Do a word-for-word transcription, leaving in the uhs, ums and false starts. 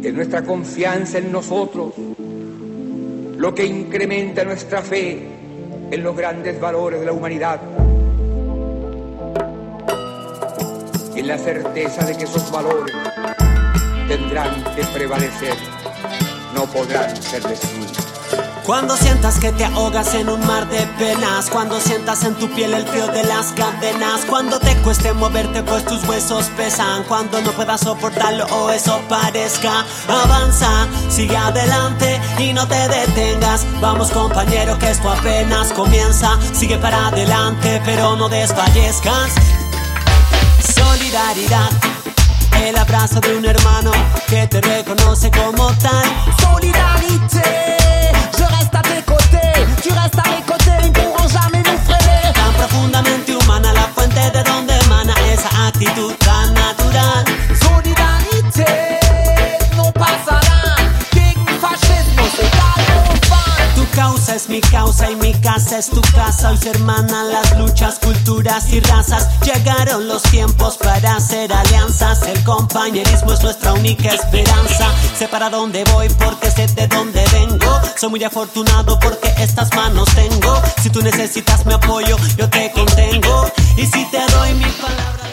Es nuestra confianza en nosotros lo que incrementa nuestra fe en los grandes valores de la humanidad. Y en la certeza de que esos valores tendrán que prevalecer, no podrán ser destruidos. Cuando sientas que te ahogas en un mar de penas, cuando sientas en tu piel el frío de las cadenas, cuando te cueste moverte pues tus huesos pesan, cuando no puedas soportarlo o eso parezca, avanza, sigue adelante y no te detengas. Vamos compañero que esto apenas comienza, sigue para adelante pero no desfallezcas. Solidaridad, el abrazo de un hermano que te reconoce como tal. Solidarité, je reste à tes côtés, tu restes à mes côtés, ils pourront jamais nous freiner. Tan profundamente humana la fuente de donde emana esa actitud tan natural. Solidarité, no pasará, gegen Faschismus, egal wo van. Tu causa es mi causa y mi casa es tu casa. Hoy se hermanan las luchas, culturas y razas. Llegaron los tiempos para hacer alianzas. El compañerismo es nuestra única esperanza. Sé para dónde voy porque sé de dónde vengo. Soy muy afortunado porque estas manos tengo. Si tú necesitas mi apoyo, yo te contengo. Y si te doy mi palabra...